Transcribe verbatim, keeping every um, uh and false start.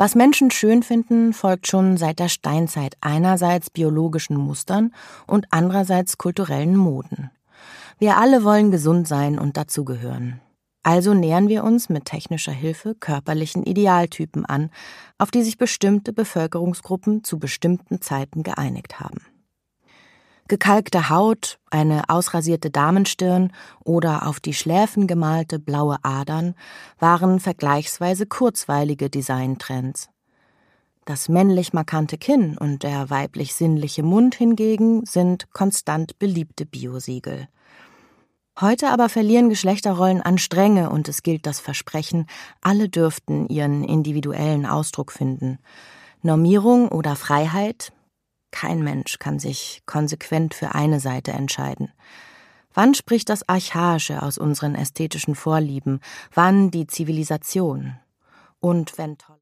Was Menschen schön finden, folgt schon seit der Steinzeit einerseits biologischen Mustern und andererseits kulturellen Moden. Wir alle wollen gesund sein und dazugehören. Also nähern wir uns mit technischer Hilfe körperlichen Idealtypen an, auf die sich bestimmte Bevölkerungsgruppen zu bestimmten Zeiten geeinigt haben. Gekalkte Haut, eine ausrasierte Damenstirn oder auf die Schläfen gemalte blaue Adern waren vergleichsweise kurzweilige Designtrends. Das männlich markante Kinn und der weiblich sinnliche Mund hingegen sind konstant beliebte Biosiegel. Heute aber verlieren Geschlechterrollen an Strenge und es gilt das Versprechen, alle dürften ihren individuellen Ausdruck finden. Normierung oder Freiheit? Kein Mensch kann sich konsequent für eine Seite entscheiden. Wann spricht das Archaische aus unseren ästhetischen Vorlieben? Wann die Zivilisation? Und wenn